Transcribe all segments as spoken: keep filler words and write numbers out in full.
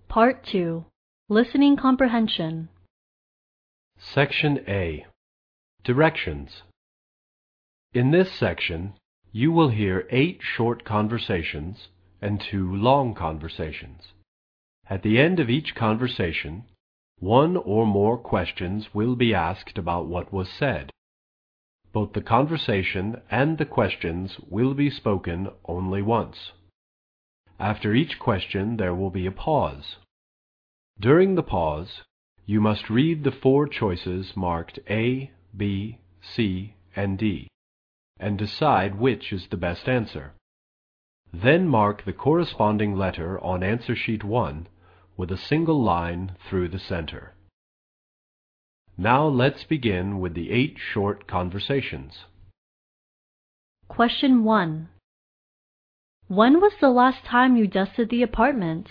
Part two. Listening Comprehension. Section A. Directions. In this section, you will hear eight short conversations and two long conversations. At the end of each conversation, one or more questions will be asked about what was said. Both the conversation and the questions will be spoken only once. After each question, there will be a pause. During the pause, you must read the four choices marked A, B, C, and D, and decide which is the best answer. Then mark the corresponding letter on answer sheet one with a single line through the center. Now let's begin with the eight short conversations. Question one. When was the last time you dusted the apartment?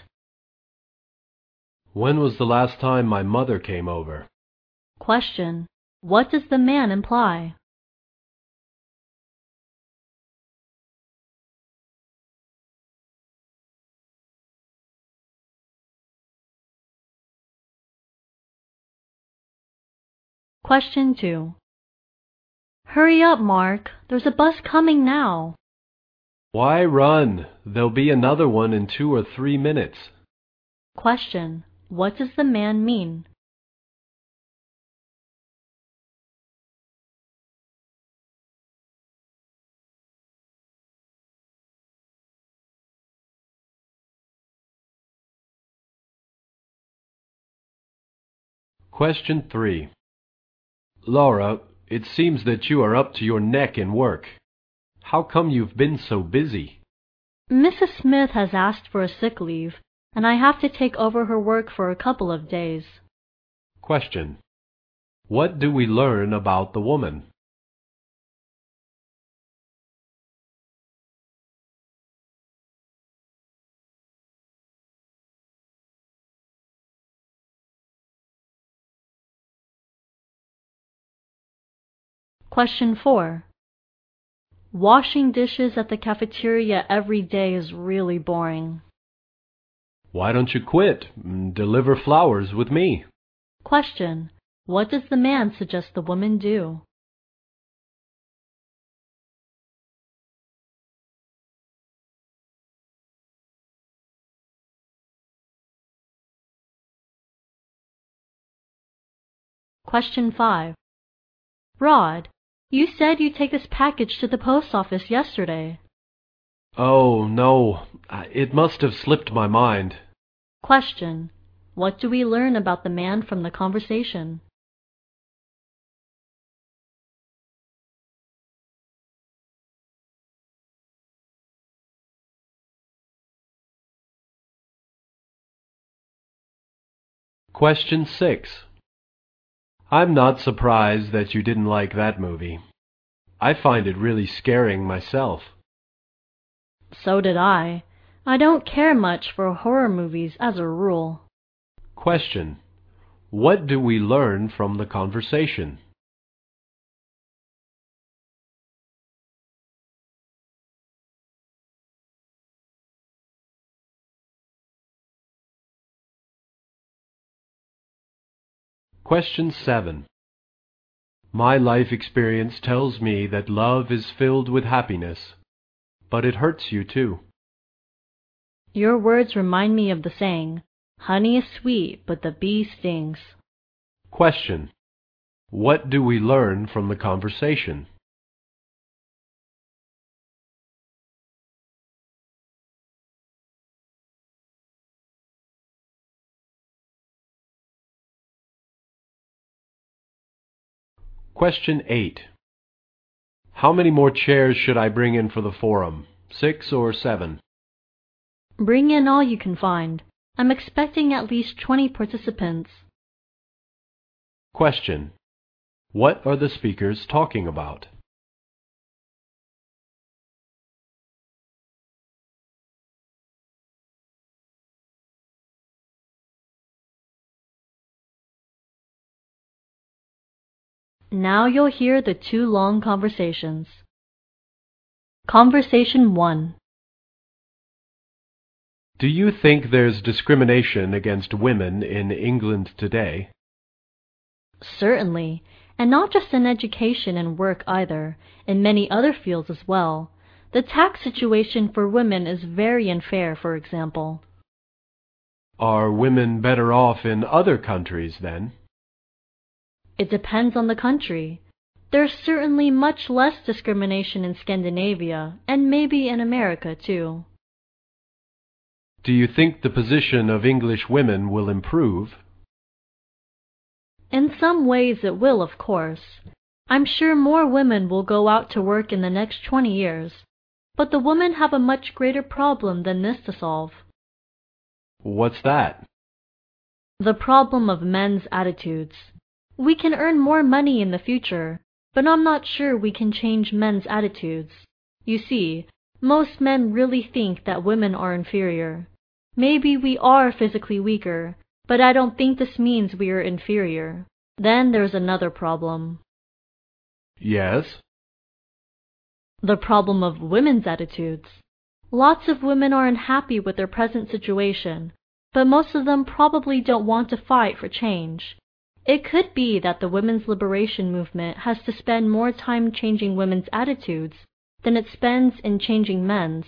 When was the last time my mother came over? Question. What does the man imply? Question two. Hurry up, Mark. There's a bus coming now. Why run? There'll be another one in two or three minutes. Question. What does the man mean? Question three. Laura, it seems that you are up to your neck in work. How come you've been so busy? Missus Smith has asked for a sick leave, and I have to take over her work for a couple of days. Question. What do we learn about the woman? Question four. Washing dishes at the cafeteria every day is really boring. Why don't you quit and deliver flowers with me? Question. What does the man suggest the woman do? Question five. Rod, you said you'd take this package to the post office yesterday. Oh, no. It must have slipped my mind. Question. What do we learn about the man from the conversation? Question six. I'm not surprised that you didn't like that movie. I find it really scaring myself. So did I. I don't care much for horror movies as a rule. Question. What do we learn from the conversation? Question seven. My life experience tells me that love is filled with happiness, but it hurts you too. Your words remind me of the saying, honey is sweet, but the bee stings. Question. What do we learn from the conversation? Question eight. How many more chairs should I bring in for the forum? Six or seven? Bring in all you can find. I'm expecting at least twenty participants. Question. What are the speakers talking about? Now you'll hear the two long conversations. Conversation one. Do you think there's discrimination against women in England today? Certainly, and not just in education and work either, in many other fields as well. The tax situation for women is very unfair, for example. Are women better off in other countries then? It depends on the country. There's certainly much less discrimination in Scandinavia, and maybe in America too. Do you think the position of English women will improve? In some ways it will, of course. I'm sure more women will go out to work in the next twenty years, but the women have a much greater problem than this to solve. What's that? The problem of men's attitudes. We can earn more money in the future, but I'm not sure we can change men's attitudes. You see, most men really think that women are inferior. Maybe we are physically weaker, but I don't think this means we are inferior. Then there's another problem. Yes? The problem of women's attitudes. Lots of women are unhappy with their present situation, but most of them probably don't want to fight for change. It could be that the women's liberation movement has to spend more time changing women's attitudes than it spends in changing men's.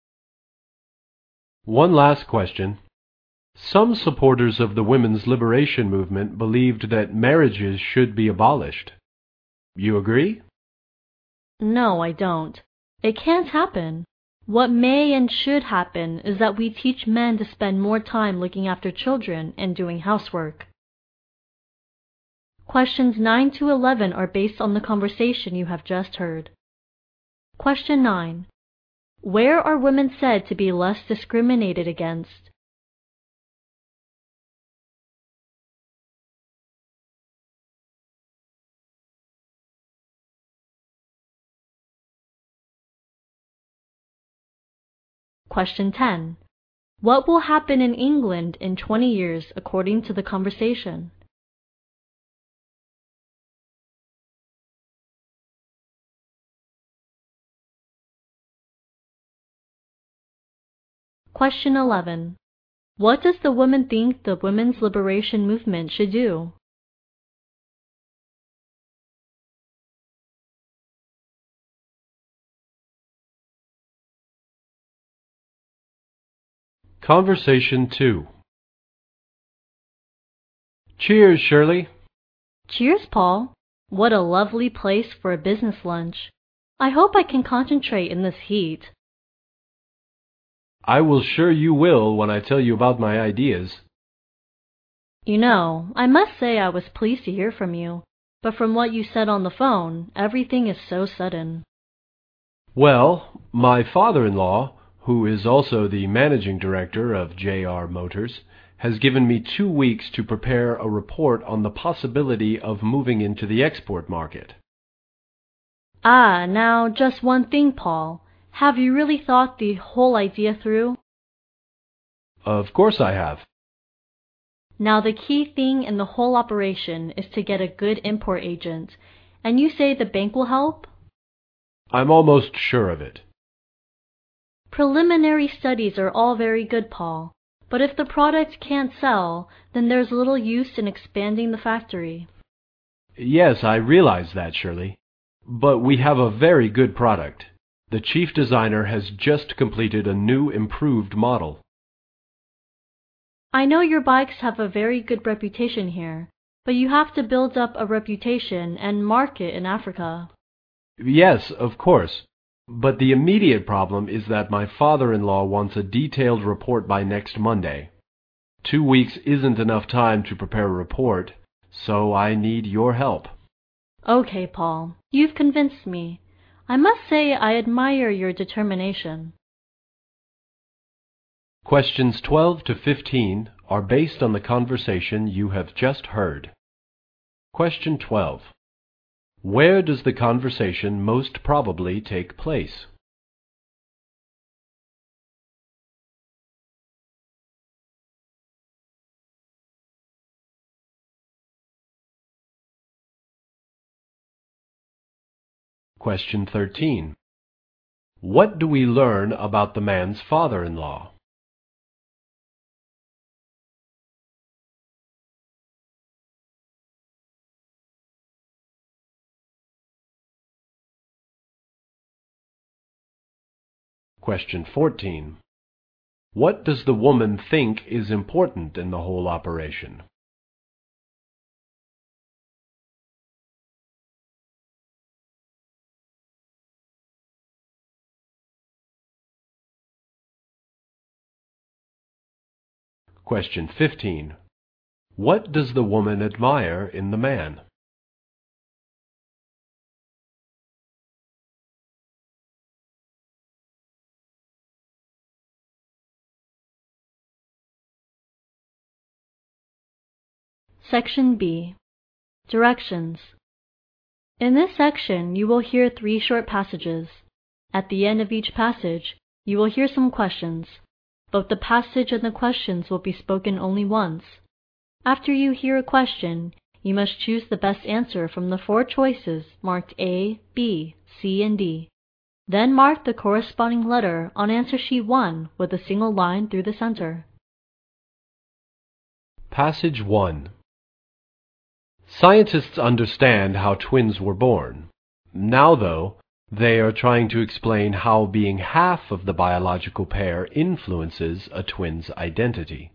One last question. Some supporters of the women's liberation movement believed that marriages should be abolished. You agree? No, I don't. It can't happen. What may and should happen is that we teach men to spend more time looking after children and doing housework. Questions nine to eleven are based on the conversation you have just heard. Question nine. Where are women said to be less discriminated against? Question ten. What will happen in England in twenty years according to the conversation? Question eleven. What does the woman think the women's liberation movement should do? Conversation two. Cheers, Shirley. Cheers, Paul. What a lovely place for a business lunch. I hope I can concentrate in this heat. I will sure you will when I tell you about my ideas. You know, I must say I was pleased to hear from you, but from what you said on the phone, everything is so sudden. Well, my father-in-law, who is also the managing director of J R Motors, has given me two weeks to prepare a report on the possibility of moving into the export market. Ah, now just one thing, Paul. Have you really thought the whole idea through? Of course I have. Now the key thing in the whole operation is to get a good import agent, and you say the bank will help? I'm almost sure of it. Preliminary studies are all very good, Paul, but if the product can't sell, then there's little use in expanding the factory. Yes, I realize that, Shirley. But we have a very good product. The chief designer has just completed a new improved model. I know your bikes have a very good reputation here, but you have to build up a reputation and market in Africa. Yes, of course. But the immediate problem is that my father-in-law wants a detailed report by next Monday. Two weeks isn't enough time to prepare a report, so I need your help. Okay, Paul, you've convinced me. I must say I admire your determination. Questions twelve to fifteen are based on the conversation you have just heard. Question twelve. Where does the conversation most probably take place? Question thirteen. What do we learn about the man's father-in-law? Question fourteen. What does the woman think is important in the whole operation? Question fifteen. What does the woman admire in the man? Section B. Directions. In this section, you will hear three short passages. At the end of each passage, you will hear some questions. Both the passage and the questions will be spoken only once. After you hear a question, you must choose the best answer from the four choices marked A, B, C, and D. Then mark the corresponding letter on answer sheet one with a single line through the center. Passage one. Scientists understand how twins were born. Now, though, they are trying to explain how being half of the biological pair influences a twin's identity.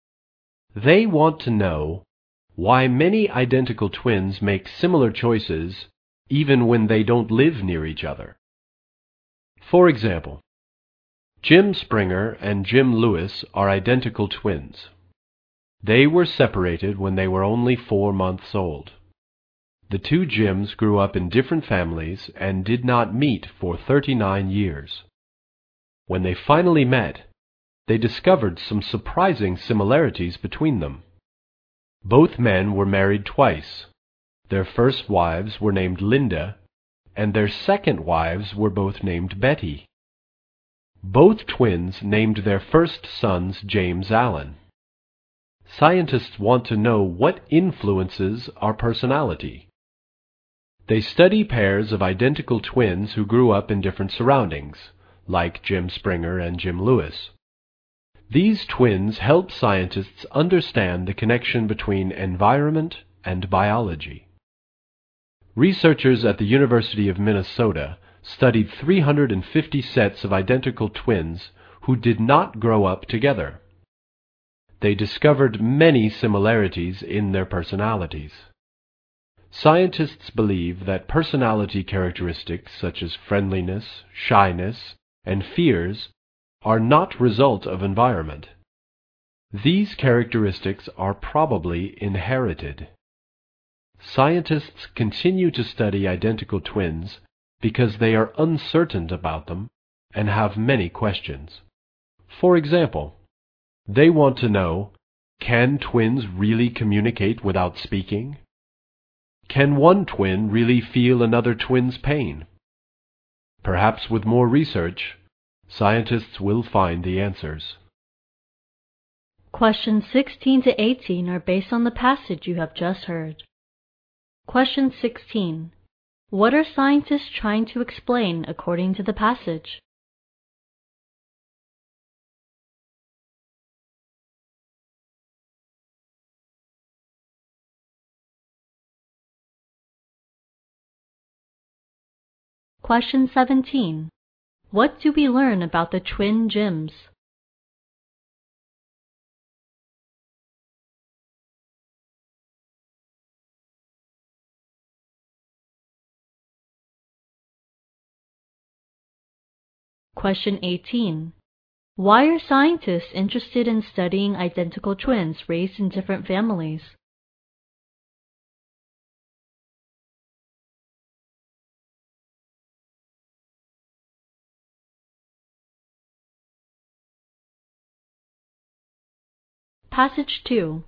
They want to know why many identical twins make similar choices even when they don't live near each other. For example, Jim Springer and Jim Lewis are identical twins. They were separated when they were only four months old. The two Jims grew up in different families and did not meet for thirty-nine years. When they finally met, they discovered some surprising similarities between them. Both men were married twice. Their first wives were named Linda, and their second wives were both named Betty. Both twins named their first sons James Allen. Scientists want to know what influences our personality. They study pairs of identical twins who grew up in different surroundings, like Jim Springer and Jim Lewis. These twins help scientists understand the connection between environment and biology. Researchers at the University of Minnesota studied three hundred fifty sets of identical twins who did not grow up together. They discovered many similarities in their personalities. Scientists believe that personality characteristics such as friendliness, shyness, and fears are not result of environment. These characteristics are probably inherited. Scientists continue to study identical twins because they are uncertain about them and have many questions. For example, they want to know, can twins really communicate without speaking? Can one twin really feel another twin's pain? Perhaps with more research, scientists will find the answers. Questions sixteen to eighteen are based on the passage you have just heard. Question sixteen. What are scientists trying to explain according to the passage? Question seventeen. What do we learn about the twin Jims? Question eighteen. Why are scientists interested in studying identical twins raised in different families? Passage two.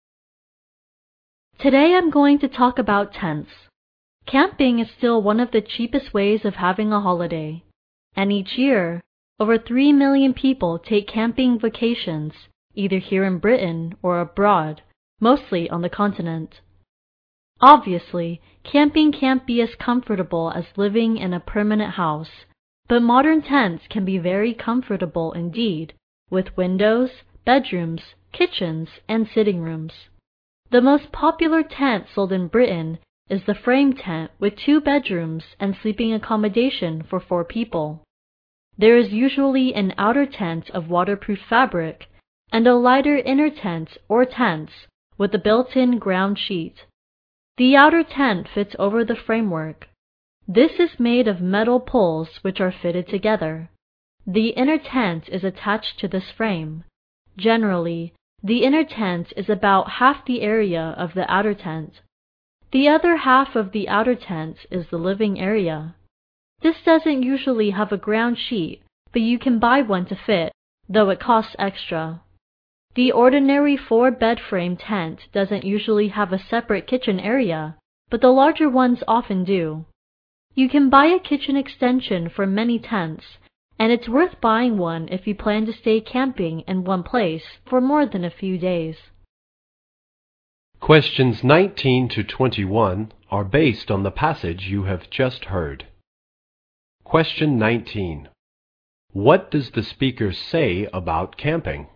Today I'm going to talk about tents. Camping is still one of the cheapest ways of having a holiday, and each year, over three million people take camping vacations, either here in Britain or abroad, mostly on the continent. Obviously, camping can't be as comfortable as living in a permanent house, but modern tents can be very comfortable indeed, with windows, bedrooms, kitchens, and sitting rooms. The most popular tent sold in Britain is the frame tent with two bedrooms and sleeping accommodation for four people. There is usually an outer tent of waterproof fabric and a lighter inner tent or tents with a built-in ground sheet. The outer tent fits over the framework. This is made of metal poles which are fitted together. The inner tent is attached to this frame. Generally, the inner tent is about half the area of the outer tent. The other half of the outer tent is the living area. This doesn't usually have a ground sheet, but you can buy one to fit, though it costs extra. The ordinary four-bed frame tent doesn't usually have a separate kitchen area, but the larger ones often do. You can buy a kitchen extension for many tents, and it's worth buying one if you plan to stay camping in one place for more than a few days. Questions nineteen to twenty-one are based on the passage you have just heard. Question nineteen. What does the speaker say about camping?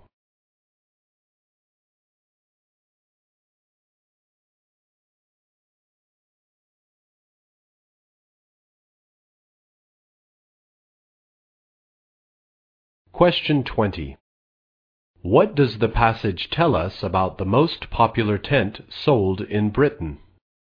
Question twenty. What does the passage tell us about the most popular tent sold in Britain?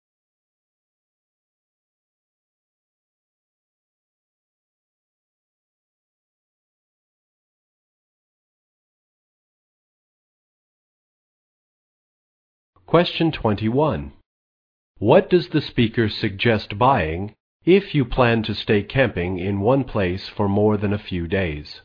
Question twenty-one. What does the speaker suggest buying if you plan to stay camping in one place for more than a few days?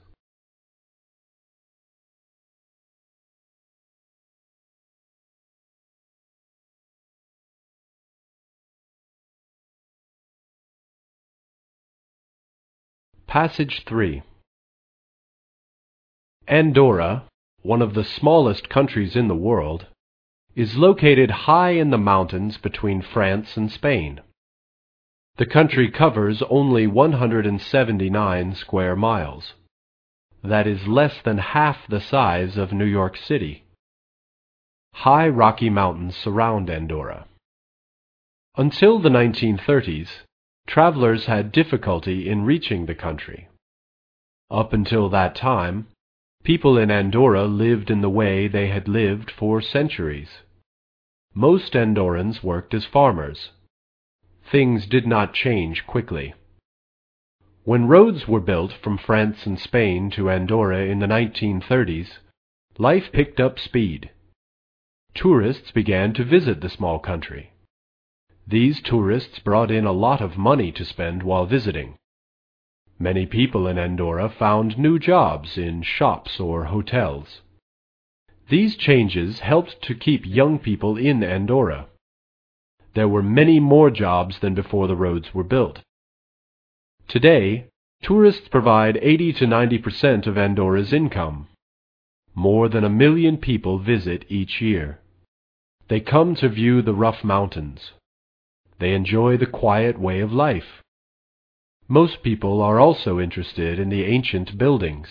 Passage three. Andorra, one of the smallest countries in the world, is located high in the mountains between France and Spain. The country covers only one hundred seventy-nine square miles. That is less than half the size of New York City. High Rocky Mountains surround Andorra. Until the nineteen thirties, travelers had difficulty in reaching the country. Up until that time, people in Andorra lived in the way they had lived for centuries. Most Andorrans worked as farmers. Things did not change quickly. When roads were built from France and Spain to Andorra in the nineteen thirties, life picked up speed. Tourists began to visit the small country. These tourists brought in a lot of money to spend while visiting. Many people in Andorra found new jobs in shops or hotels. These changes helped to keep young people in Andorra. There were many more jobs than before the roads were built. Today, tourists provide eighty to ninety percent of Andorra's income. More than a million people visit each year. They come to view the rough mountains. They enjoy the quiet way of life. Most people are also interested in the ancient buildings.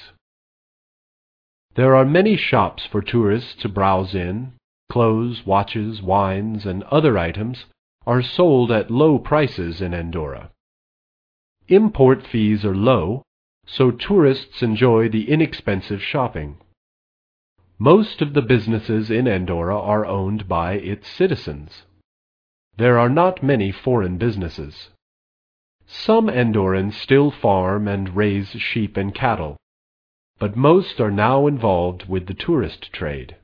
There are many shops for tourists to browse in. Clothes, watches, wines, and other items are sold at low prices in Andorra. Import fees are low, so tourists enjoy the inexpensive shopping. Most of the businesses in Andorra are owned by its citizens. There are not many foreign businesses. Some Andorrans still farm and raise sheep and cattle, but most are now involved with the tourist trade.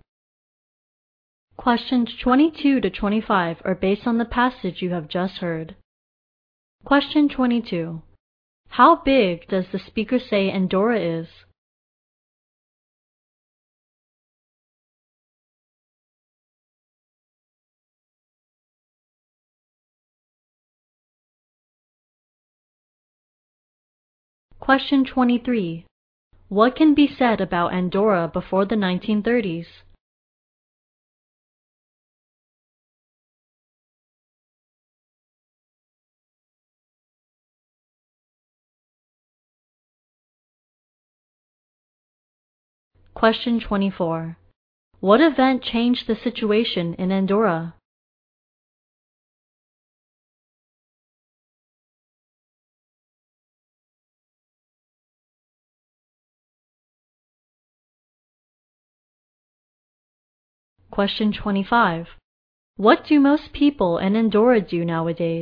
Questions twenty-two to twenty-five are based on the passage you have just heard. Question twenty-two. How big does the speaker say Andorra is? Question twenty-three. What can be said about Andorra before the nineteen thirties? Question twenty-four. What event changed the situation in Andorra? Question twenty-five. What do most people in Andorra do nowadays?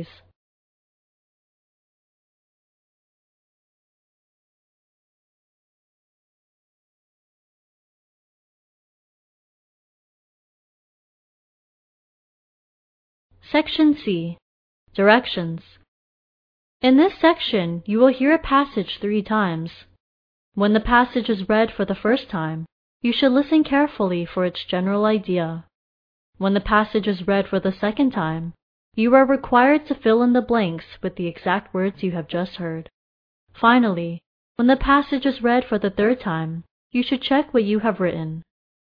Section C. Directions. In this section, you will hear a passage three times. When the passage is read for the first time, you should listen carefully for its general idea. When the passage is read for the second time, you are required to fill in the blanks with the exact words you have just heard. Finally, when the passage is read for the third time, you should check what you have written.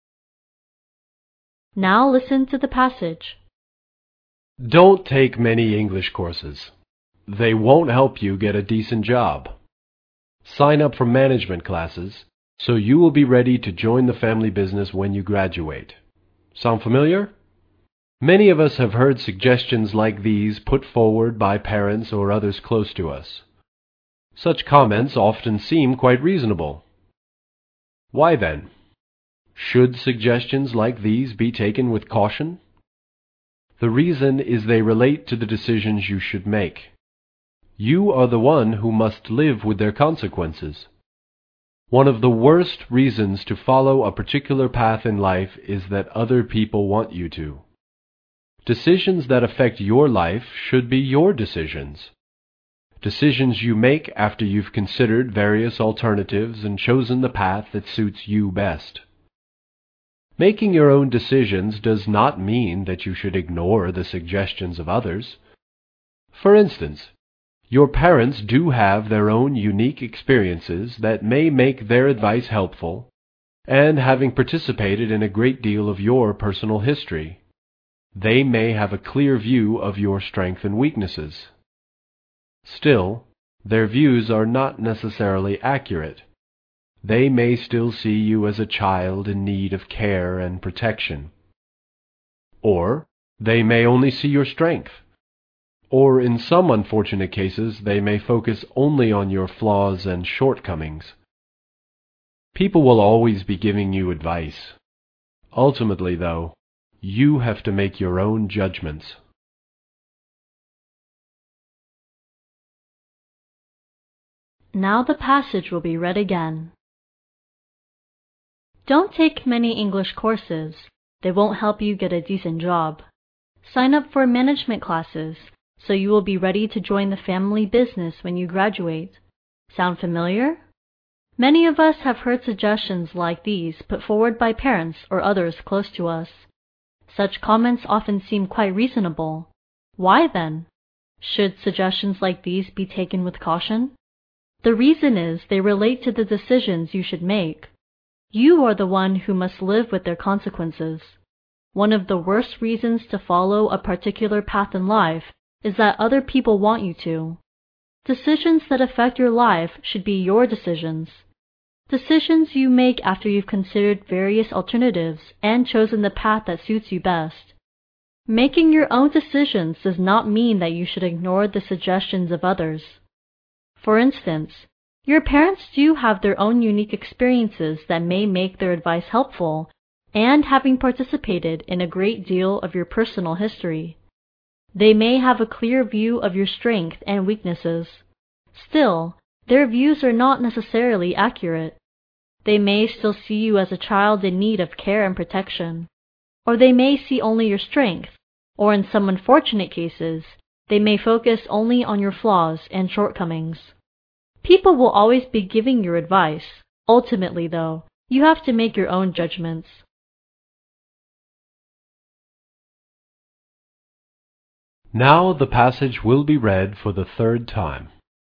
Now listen to the passage. Don't take many English courses. They won't help you get a decent job. Sign up for management classes so you will be ready to join the family business when you graduate. Sound familiar? Many of us have heard suggestions like these put forward by parents or others close to us. Such comments often seem quite reasonable. Why then? Should suggestions like these be taken with caution? The reason is they relate to the decisions you should make. You are the one who must live with their consequences. One of the worst reasons to follow a particular path in life is that other people want you to. Decisions that affect your life should be your decisions. Decisions you make after you've considered various alternatives and chosen the path that suits you best. Making your own decisions does not mean that you should ignore the suggestions of others. For instance, your parents do have their own unique experiences that may make their advice helpful, and having participated in a great deal of your personal history, they may have a clear view of your strengths and weaknesses. Still, their views are not necessarily accurate. They may still see you as a child in need of care and protection. Or they may only see your strength. Or in some unfortunate cases, they may focus only on your flaws and shortcomings. People will always be giving you advice. Ultimately, though, you have to make your own judgments. Now the passage will be read again. Don't take many English courses. They won't help you get a decent job. Sign up for management classes so you will be ready to join the family business when you graduate. Sound familiar? Many of us have heard suggestions like these put forward by parents or others close to us. Such comments often seem quite reasonable. Why then? Should suggestions like these be taken with caution? The reason is they relate to the decisions you should make. You are the one who must live with their consequences. One of the worst reasons to follow a particular path in life is that other people want you to. Decisions that affect your life should be your decisions. Decisions you make after you've considered various alternatives and chosen the path that suits you best. Making your own decisions does not mean that you should ignore the suggestions of others. For instance, your parents do have their own unique experiences that may make their advice helpful, and having participated in a great deal of your personal history. They may have a clear view of your strengths and weaknesses. Still, their views are not necessarily accurate. They may still see you as a child in need of care and protection. Or they may see only your strength, or in some unfortunate cases, they may focus only on your flaws and shortcomings. People will always be giving you advice. Ultimately, though, you have to make your own judgments. Now the passage will be read for the third time.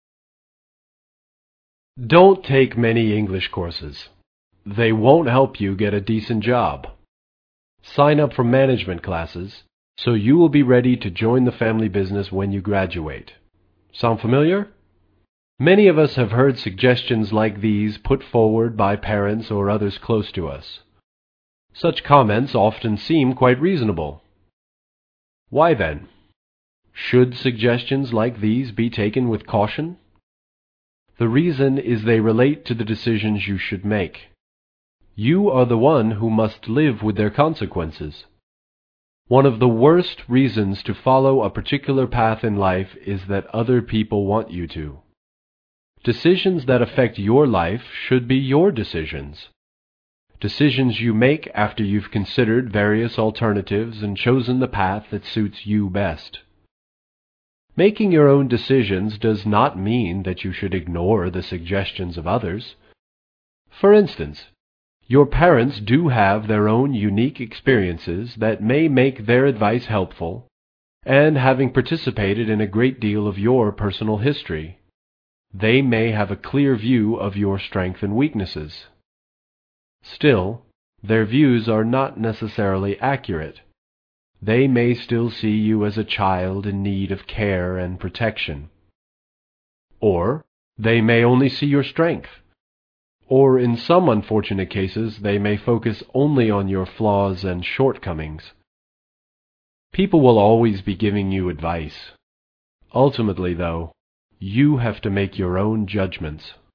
Don't take many English courses. They won't help you get a decent job. Sign up for management classes so you will be ready to join the family business when you graduate. Sound familiar? Many of us have heard suggestions like these put forward by parents or others close to us. Such comments often seem quite reasonable. Why then? Should suggestions like these be taken with caution? The reason is they relate to the decisions you should make. You are the one who must live with their consequences. One of the worst reasons to follow a particular path in life is that other people want you to. Decisions that affect your life should be your decisions. Decisions you make after you've considered various alternatives and chosen the path that suits you best. Making your own decisions does not mean that you should ignore the suggestions of others. For instance, your parents do have their own unique experiences that may make their advice helpful, and having participated in a great deal of your personal history, they may have a clear view of your strengths and weaknesses. Still, their views are not necessarily accurate. They may still see you as a child in need of care and protection. Or they may only see your strength. Or in some unfortunate cases, they may focus only on your flaws and shortcomings. People will always be giving you advice. Ultimately, though, you have to make your own judgments.